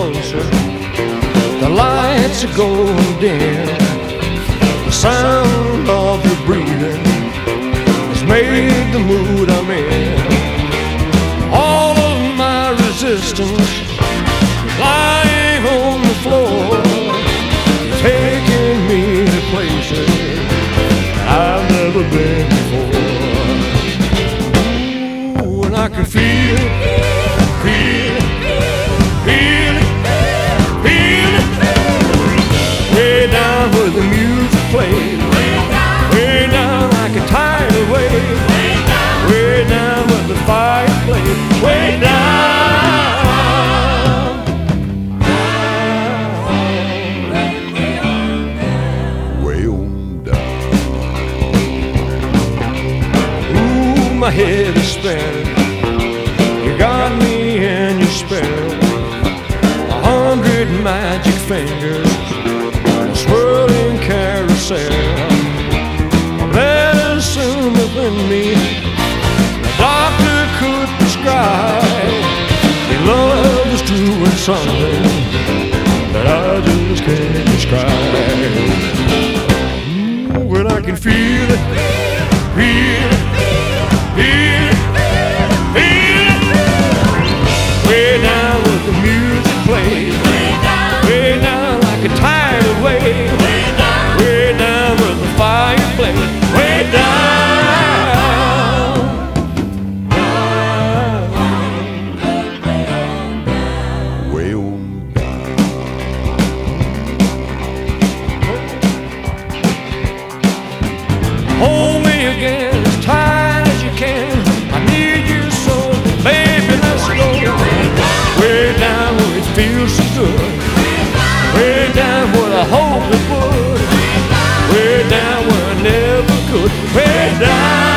closer. The lights are going dim. The sound of your breathing has made the mood I'm in. All of my resistance lying on the floor, taking me to places I've never been before. Ooh, and I can feel it, feel it, feel it, feel it. Way down where the music plays, way down like a tidal wave, way down where the fire plays, way down. My head is spinning. You got me in your spell. 100 magic fingers, a swirling carousel. Medicine within me, the doctor could prescribe. Your love is doing something that I just can't describe. Ooh, but I can feel it, feel it. Feel it, feel it. Way down where the music plays, way down like a tidal wave, way down where the fire plays, way down, way on down. Hold me again as tight as you can. I need you so, baby, let's go. Way down where it feels so good, way down where I hope it would, way down where I never could, way down.